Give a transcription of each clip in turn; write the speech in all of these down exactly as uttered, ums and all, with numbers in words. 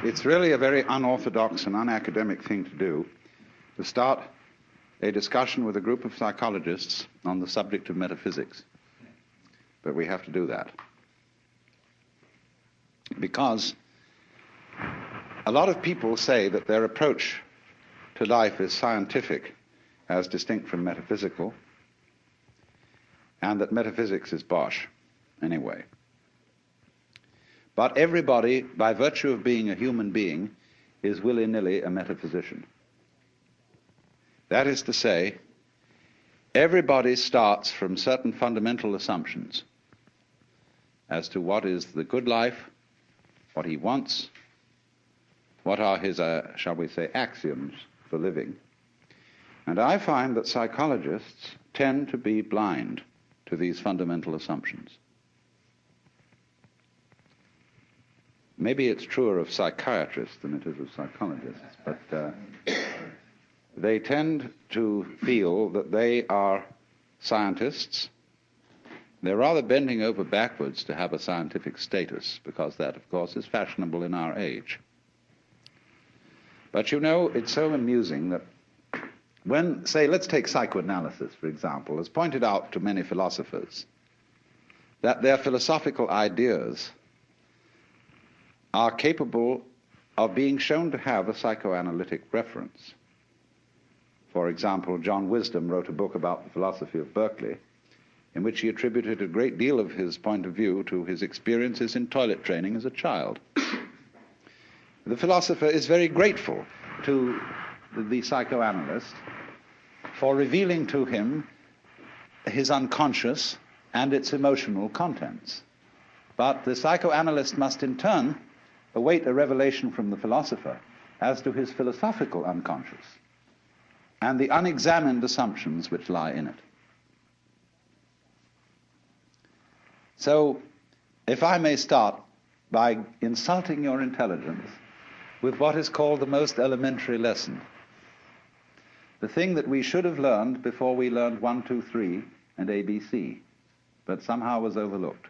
it's really a very unorthodox and unacademic thing to do, to start a discussion with a group of psychologists on the subject of metaphysics. But we have to do that. Because a lot of people say that their approach to life is scientific as distinct from metaphysical, and that metaphysics is bosh anyway. But everybody, by virtue of being a human being, is willy-nilly a metaphysician. That is to say, everybody starts from certain fundamental assumptions as to what is the good life, what he wants, what are his, uh, shall we say, axioms for living. And I find that psychologists tend to be blind to these fundamental assumptions. Maybe it's truer of psychiatrists than it is of psychologists, but uh, they tend to feel that they are scientists. They're rather bending over backwards to have a scientific status, because that, of course, is fashionable in our age. But you know, it's so amusing that when, say, let's take psychoanalysis, for example, as pointed out to many philosophers, that their philosophical ideas are capable of being shown to have a psychoanalytic reference. For example, John Wisdom wrote a book about the philosophy of Berkeley, in which he attributed a great deal of his point of view to his experiences in toilet training as a child. The philosopher is very grateful to the psychoanalyst for revealing to him his unconscious and its emotional contents. But the psychoanalyst must in turn await a revelation from the philosopher as to his philosophical unconscious and the unexamined assumptions which lie in it. So, if I may start by insulting your intelligence with what is called the most elementary lesson, the thing that we should have learned before we learned one, two, three and A B C, but somehow was overlooked.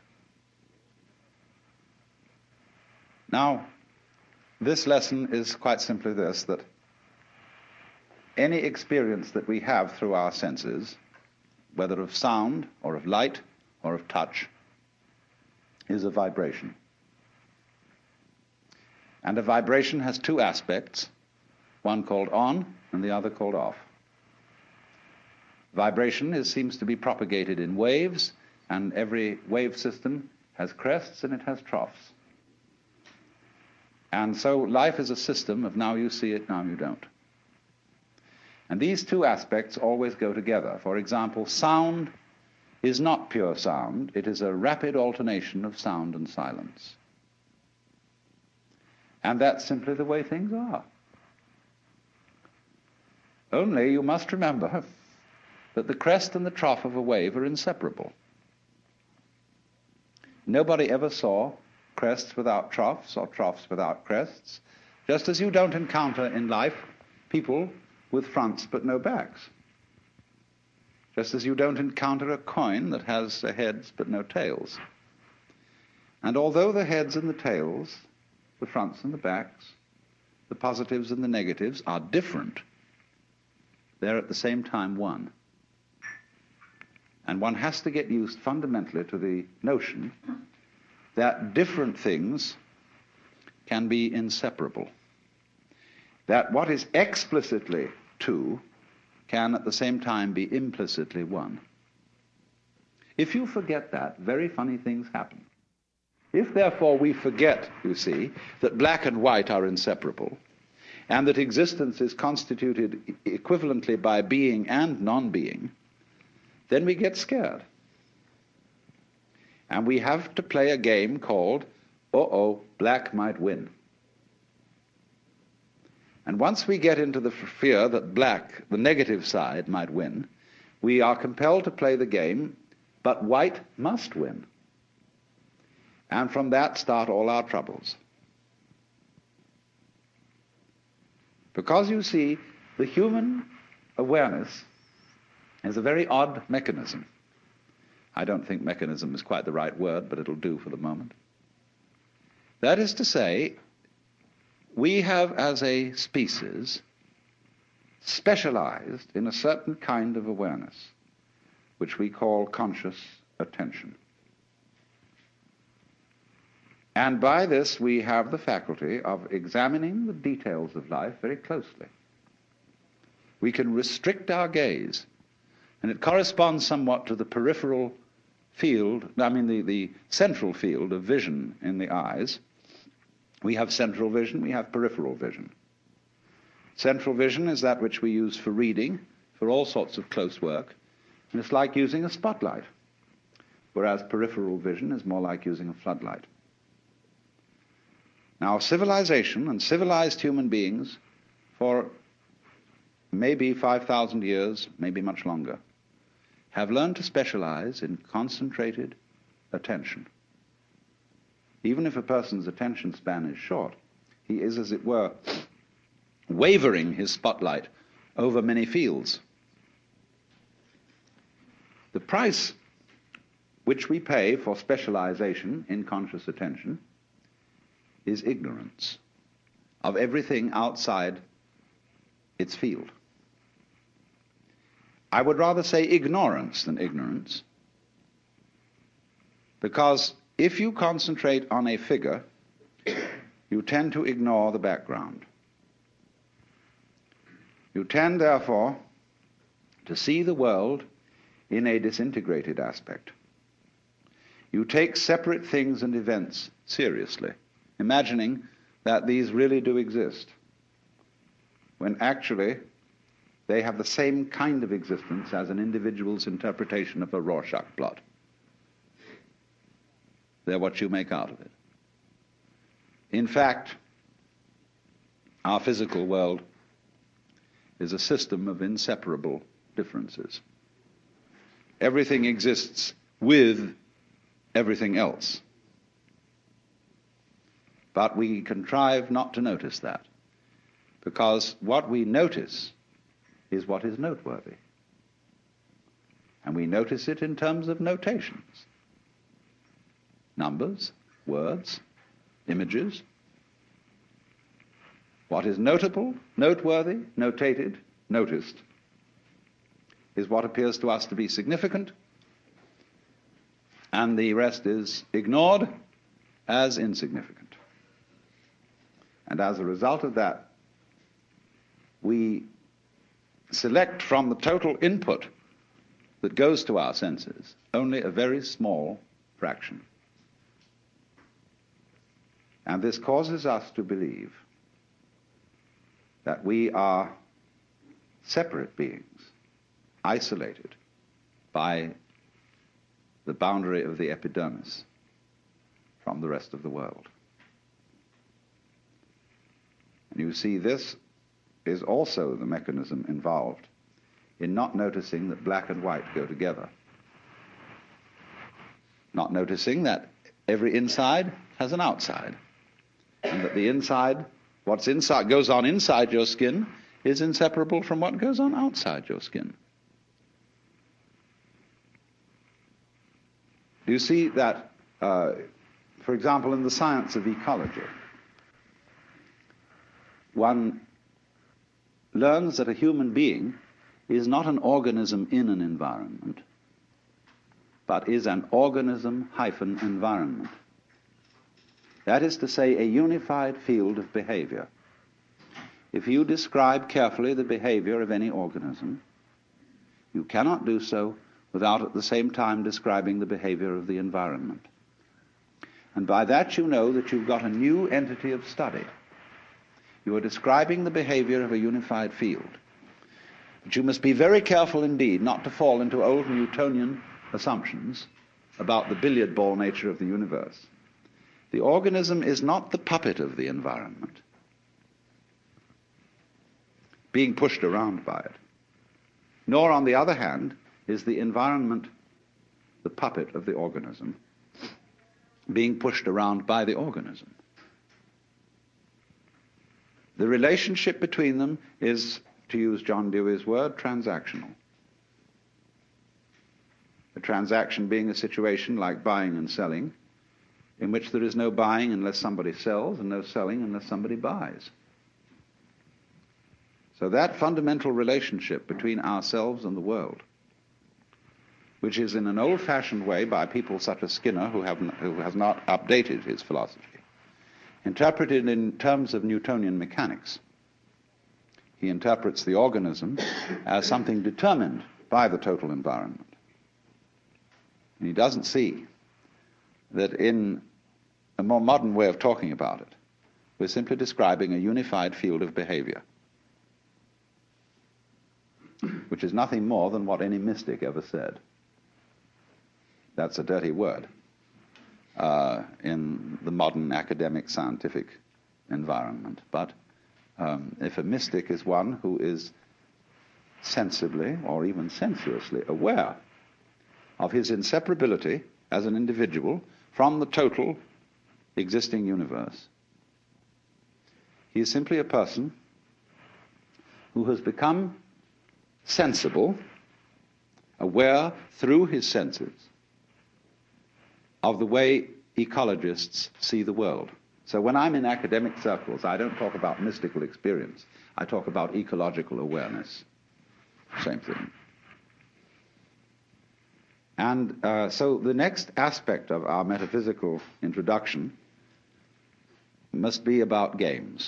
Now, this lesson is quite simply this, that any experience that we have through our senses, whether of sound or of light or of touch, is a vibration. And a vibration has two aspects, one called on and the other called off. Vibration is, seems to be propagated in waves, and every wave system has crests and it has troughs. And so life is a system of now you see it, now you don't. And these two aspects always go together. For example, sound is not pure sound. It is a rapid alternation of sound and silence. And that's simply the way things are. Only you must remember that the crest and the trough of a wave are inseparable. Nobody ever saw crests without troughs or troughs without crests, just as you don't encounter in life people with fronts but no backs. Just as you don't encounter a coin that has heads but no tails. And although the heads and the tails, the fronts and the backs, the positives and the negatives are different, they're at the same time one. And one has to get used fundamentally to the notion that different things can be inseparable. That what is explicitly two can at the same time be implicitly one. If you forget that, very funny things happen. If therefore we forget, you see, that black and white are inseparable, and that existence is constituted equivalently by being and non-being, then we get scared. And we have to play a game called, uh-oh, black might win. And once we get into the fear that black, the negative side, might win, we are compelled to play the game, but white must win. And from that start all our troubles. Because you see, the human awareness is a very odd mechanism. I don't think mechanism is quite the right word, but it'll do for the moment. That is to say, we have, as a species, specialized in a certain kind of awareness, which we call conscious attention. And by this we have the faculty of examining the details of life very closely. We can restrict our gaze, and it corresponds somewhat to the peripheral field, I mean the, the central field of vision in the eyes. We have central vision, we have peripheral vision. Central vision is that which we use for reading, for all sorts of close work, and it's like using a spotlight, whereas peripheral vision is more like using a floodlight. Now, civilization and civilized human beings for maybe five thousand years, maybe much longer, have learned to specialize in concentrated attention. Even if a person's attention span is short, he is, as it were, wavering his spotlight over many fields. The price which we pay for specialization in conscious attention is ignorance of everything outside its field. I would rather say ignorance than ignorance, because if you concentrate on a figure, you tend to ignore the background. You tend, therefore, to see the world in a disintegrated aspect. You take separate things and events seriously, imagining that these really do exist, when actually they have the same kind of existence as an individual's interpretation of a Rorschach blot. They're what you make out of it. In fact, our physical world is a system of inseparable differences. Everything exists with everything else. But we contrive not to notice that, because what we notice is what is noteworthy. And we notice it in terms of notations. Numbers, words, images. What is notable, noteworthy, notated, noticed, is what appears to us to be significant, and the rest is ignored as insignificant. And as a result of that, we select from the total input that goes to our senses only a very small fraction. And this causes us to believe that we are separate beings, isolated by the boundary of the epidermis from the rest of the world. And you see, this is also the mechanism involved in not noticing that black and white go together. Not noticing that every inside has an outside, and that the inside, what's inside, goes on inside your skin, is inseparable from what goes on outside your skin. Do you see that, uh, for example, in the science of ecology, one learns that a human being is not an organism in an environment, but is an organism hyphen environment. That is to say, a unified field of behavior. If you describe carefully the behavior of any organism, you cannot do so without at the same time describing the behavior of the environment. And by that you know that you've got a new entity of study. You are describing the behavior of a unified field. But you must be very careful indeed not to fall into old Newtonian assumptions about the billiard ball nature of the universe. The organism is not the puppet of the environment, being pushed around by it. Nor, on the other hand, is the environment the puppet of the organism, being pushed around by the organism. The relationship between them is, to use John Dewey's word, transactional. A transaction being a situation like buying and selling, in which there is no buying unless somebody sells and no selling unless somebody buys. So that fundamental relationship between ourselves and the world, which is in an old-fashioned way by people such as Skinner, who, have, who has not updated his philosophy, interpreted in terms of Newtonian mechanics. He interprets the organism as something determined by the total environment. And he doesn't see that in a more modern way of talking about it, we're simply describing a unified field of behavior, which is nothing more than what any mystic ever said. That's a dirty word uh, in the modern academic scientific environment. But um, if a mystic is one who is sensibly or even sensuously aware of his inseparability as an individual from the total existing universe, he is simply a person who has become sensible, aware through his senses of the way ecologists see the world. So when I'm in academic circles, I don't talk about mystical experience. I talk about ecological awareness. Same thing. And uh, so the next aspect of our metaphysical introduction must be about games.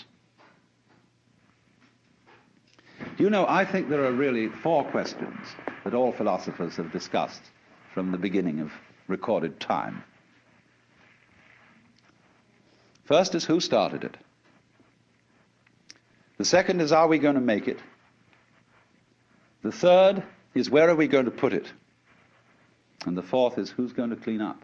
You know, I think there are really four questions that all philosophers have discussed from the beginning of recorded time. First is, who started it? The second is, are we going to make it? The third is, where are we going to put it? And the fourth is, who's going to clean up?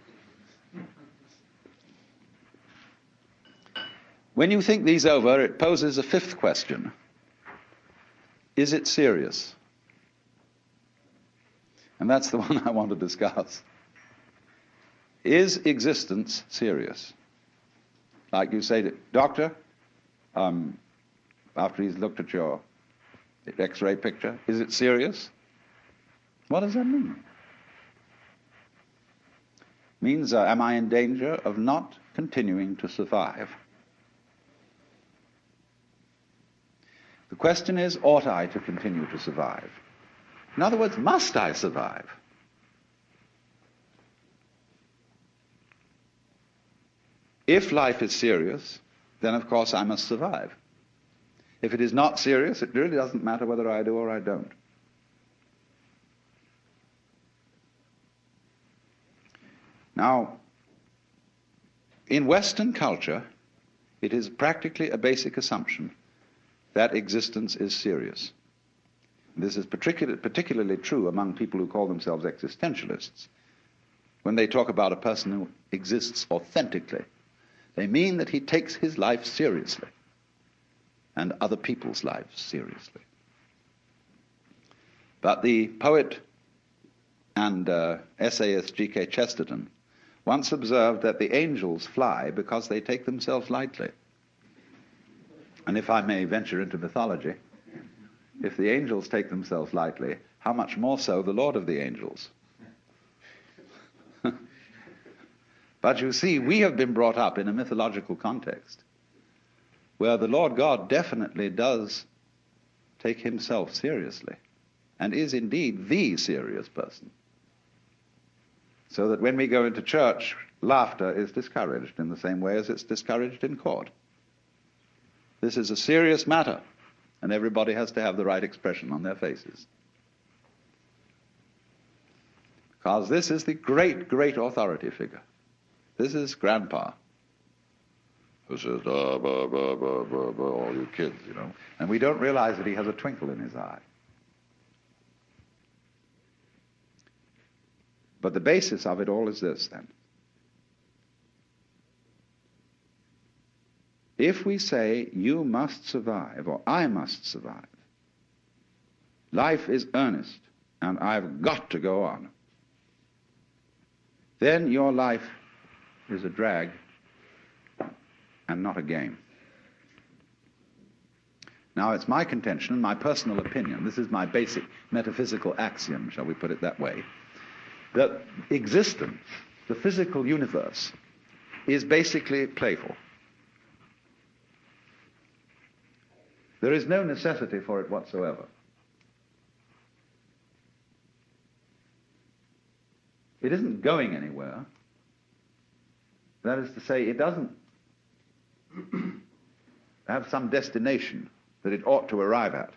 When you think these over, it poses a fifth question. Is it serious? And that's the one I want to discuss. Is existence serious? Like you say to doctor, um, after he's looked at your X-ray picture, is it serious? What does that mean? It means, uh, am I in danger of not continuing to survive? The question is, ought I to continue to survive? In other words, must I survive? If life is serious, then of course I must survive. If it is not serious, it really doesn't matter whether I do or I don't. Now, in Western culture, it is practically a basic assumption that existence is serious. This is particular, particularly true among people who call themselves existentialists. When they talk about a person who exists authentically, they mean that he takes his life seriously and other people's lives seriously. But the poet and uh, essayist G K Chesterton once observed that the angels fly because they take themselves lightly. And if I may venture into mythology, if the angels take themselves lightly, how much more so the Lord of the angels? But you see, we have been brought up in a mythological context where the Lord God definitely does take himself seriously and is indeed the serious person. So that when we go into church, laughter is discouraged in the same way as it's discouraged in court. This is a serious matter, and everybody has to have the right expression on their faces. Because this is the great, great authority figure. This is Grandpa, who says, uh, blah, blah, blah, blah, blah, all you kids, you know. And we don't realize that he has a twinkle in his eye. But the basis of it all is this, then. If we say, you must survive, or I must survive, life is earnest, and I've got to go on, then your life is a drag and not a game. Now, it's my contention, my personal opinion, this is my basic metaphysical axiom, shall we put it that way, that existence, the physical universe, is basically playful. There is no necessity for it whatsoever. It isn't going anywhere. That is to say, it doesn't have some destination that it ought to arrive at.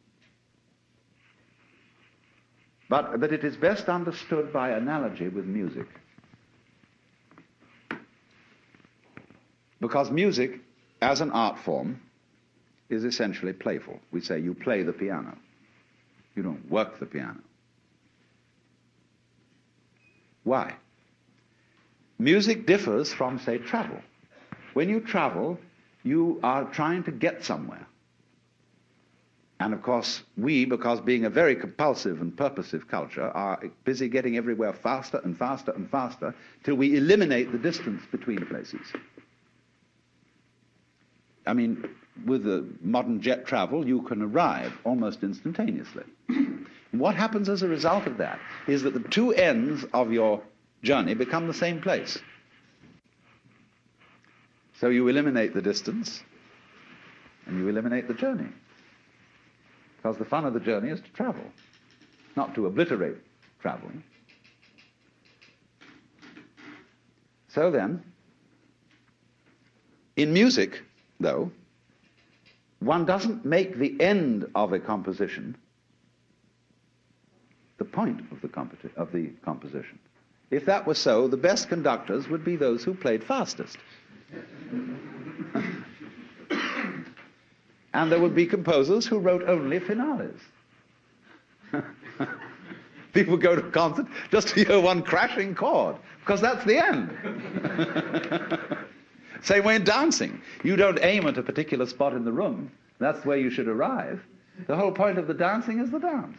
But that it is best understood by analogy with music. Because music, as an art form, is essentially playful. We say you play the piano. You don't work the piano. Why? Music differs from, say, travel. When you travel, you are trying to get somewhere. And of course, we, because being a very compulsive and purposive culture, are busy getting everywhere faster and faster and faster till we eliminate the distance between places. I mean, with the modern jet travel, you can arrive almost instantaneously. And what happens as a result of that is that the two ends of your journey become the same place. So you eliminate the distance, and you eliminate the journey. Because the fun of the journey is to travel, not to obliterate traveling. So then, in music, though, one doesn't make the end of a composition the point of the, competi- of the composition. If that were so, the best conductors would be those who played fastest. And there would be composers who wrote only finales. People go to a concert just to hear one crashing chord, because that's the end. Same way in dancing. You don't aim at a particular spot in the room. That's where you should arrive. The whole point of the dancing is the dance.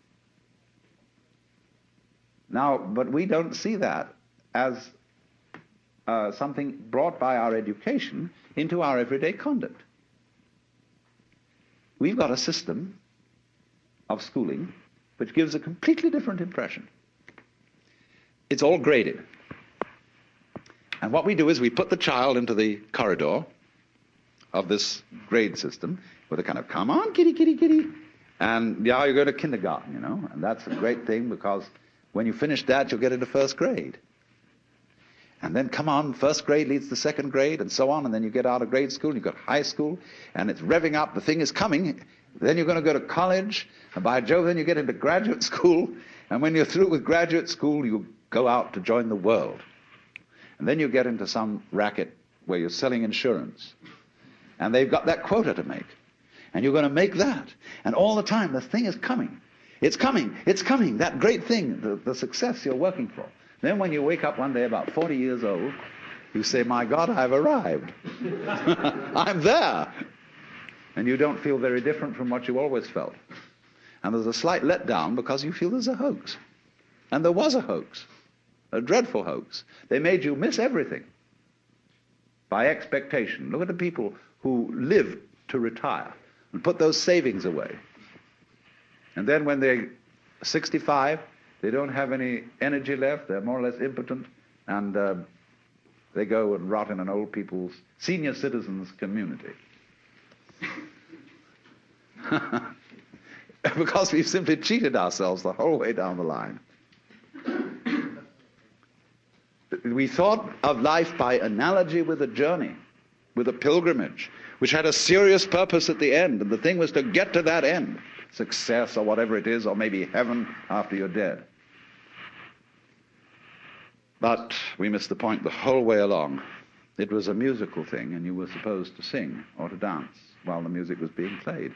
Now, but we don't see that as uh, something brought by our education into our everyday conduct. We've got a system of schooling which gives a completely different impression. It's all graded. And what we do is we put the child into the corridor of this grade system with a kind of, come on, kitty, kitty, kitty. And yeah, you go to kindergarten, you know, and that's a great thing because when you finish that, you'll get into first grade. And then, come on, first grade leads to second grade, and so on, and then you get out of grade school, and you've got high school, and it's revving up, the thing is coming. Then you're going to go to college, and by Jove, then you get into graduate school, and when you're through with graduate school, you go out to join the world. And then you get into some racket where you're selling insurance, and they've got that quota to make, and you're going to make that. And all the time, the thing is coming. It's coming, it's coming, that great thing, the, the success you're working for. Then when you wake up one day about forty years old, you say, my God, I've arrived. I'm there. And you don't feel very different from what you always felt. And there's a slight letdown because you feel there's a hoax. And there was a hoax, a dreadful hoax. They made you miss everything by expectation. Look at the people who live to retire and put those savings away. And then when they're sixty-five, they don't have any energy left, they're more or less impotent, and uh, they go and rot in an old people's, senior citizens community. Because we've simply cheated ourselves the whole way down the line. We thought of life by analogy with a journey, with a pilgrimage, which had a serious purpose at the end, and the thing was to get to that end, success or whatever it is, or maybe heaven after you're dead. But we missed the point the whole way along. It was a musical thing, and you were supposed to sing or to dance while the music was being played.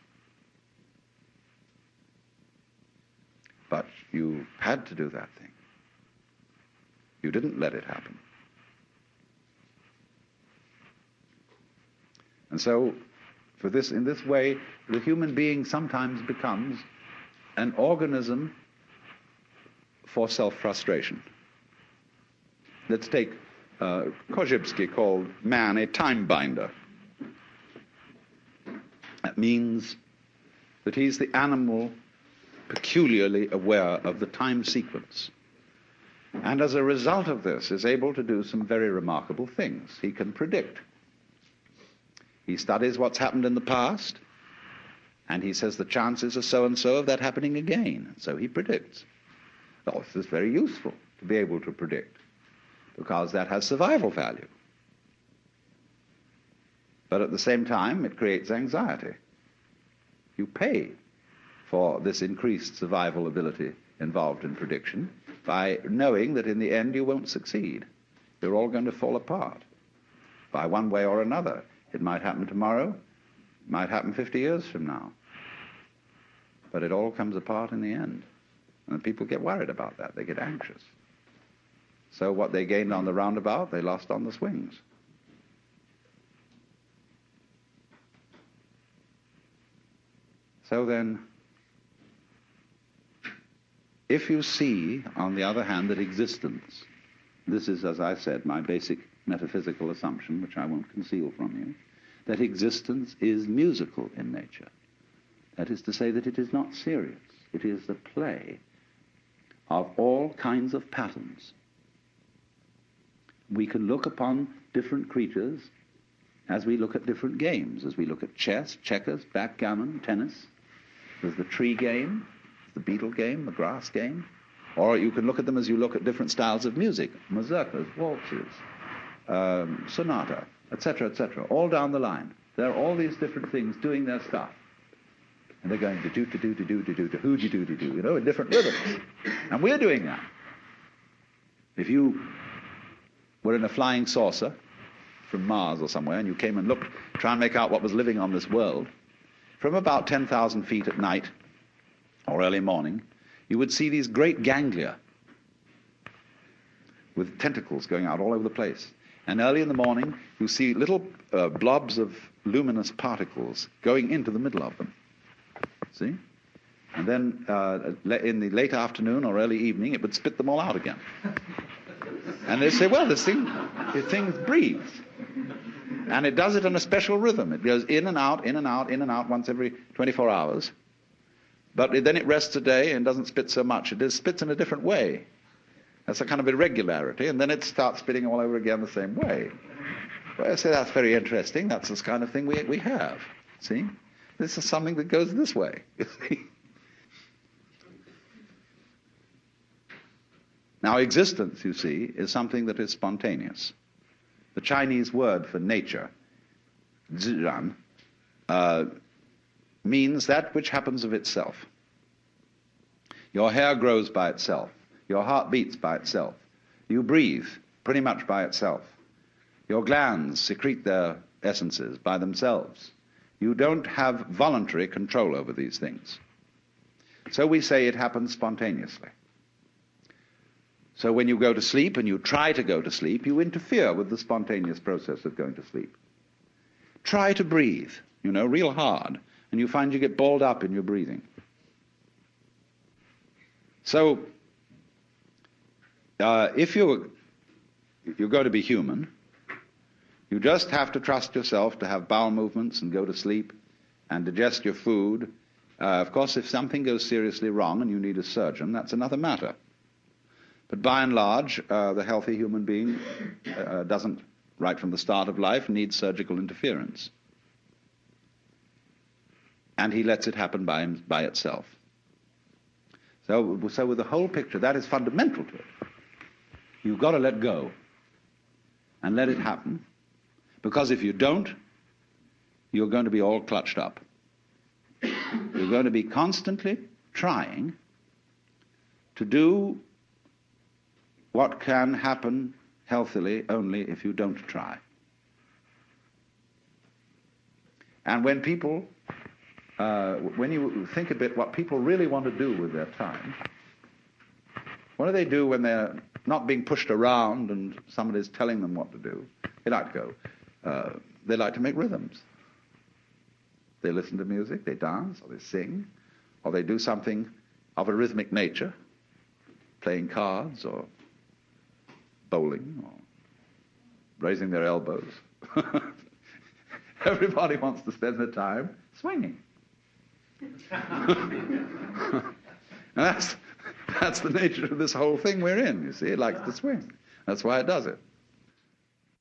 But you had to do that thing. You didn't let it happen. And so, for this, in this way, the human being sometimes becomes an organism for self-frustration. Let's take uh, Korzybski called man a time binder. That means that he's the animal peculiarly aware of the time sequence. And as a result of this, is able to do some very remarkable things. He can predict. He studies what's happened in the past, and he says the chances are so-and-so of that happening again. So he predicts. Well, this is very useful to be able to predict, because that has survival value. But at the same time, it creates anxiety. You pay for this increased survival ability involved in prediction by knowing that in the end you won't succeed. You're all going to fall apart by one way or another. It might happen tomorrow, it might happen fifty years from now. But it all comes apart in the end. And people get worried about that. They get anxious. So what they gained on the roundabout, they lost on the swings. So then, if you see, on the other hand, that existence, this is, as I said, my basic metaphysical assumption, which I won't conceal from you, that existence is musical in nature. That is to say that it is not serious. It is the play of all kinds of patterns. We can look upon different creatures as we look at different games, as we look at chess, checkers, backgammon, tennis. There's the tree game, the beetle game, the grass game. Or you can look at them as you look at different styles of music, mazurkas, waltzes, um, sonata, et cetera, et cetera, all down the line. There are all these different things doing their stuff. And they're going to do, to do, to do, to do, to who, to do, to do, you know, in different rhythms. And we're doing that. If you were in a flying saucer from Mars or somewhere, and you came and looked, try and make out what was living on this world, from about ten thousand feet at night or early morning, you would see these great ganglia with tentacles going out all over the place. And early in the morning, you see little uh, blobs of luminous particles going into the middle of them. See? And then uh, in the late afternoon or early evening, it would spit them all out again. And they say, well, this thing, this thing breathes. And it does it in a special rhythm. It goes in and out, in and out, in and out once every twenty-four hours. But it, then it rests a day and doesn't spit so much. It just spits in a different way. That's a kind of irregularity. And then it starts spitting all over again the same way. Well, I say that's very interesting. That's this kind of thing we, we have. See? This is something that goes this way. You see? Now, existence, you see, is something that is spontaneous. The Chinese word for nature, zhiran, uh, means that which happens of itself. Your hair grows by itself. Your heart beats by itself. You breathe pretty much by itself. Your glands secrete their essences by themselves. You don't have voluntary control over these things. So we say it happens spontaneously. So when you go to sleep and you try to go to sleep, you interfere with the spontaneous process of going to sleep. Try to breathe, you know, real hard, and you find you get balled up in your breathing. So uh, if you're, you're going to be human, you just have to trust yourself to have bowel movements and go to sleep and digest your food. Uh, of course, if something goes seriously wrong and you need a surgeon, that's another matter. But by and large, uh, the healthy human being uh, doesn't, right from the start of life, need surgical interference. And he lets it happen by, him, by itself. So, so with the whole picture, that is fundamental to it. You've got to let go and let it happen. Because if you don't, you're going to be all clutched up. You're going to be constantly trying to do what can happen healthily only if you don't try. And when people, uh, when you think a bit what people really want to do with their time, what do they do when they're not being pushed around and somebody's telling them what to do? They like to go, uh, they like to make rhythms. They listen to music, they dance, or they sing, or they do something of a rhythmic nature, playing cards, or bowling, or raising their elbows. Everybody wants to spend their time swinging. And that's, That's the nature of this whole thing we're in, you see. It likes to swing. That's why it does it.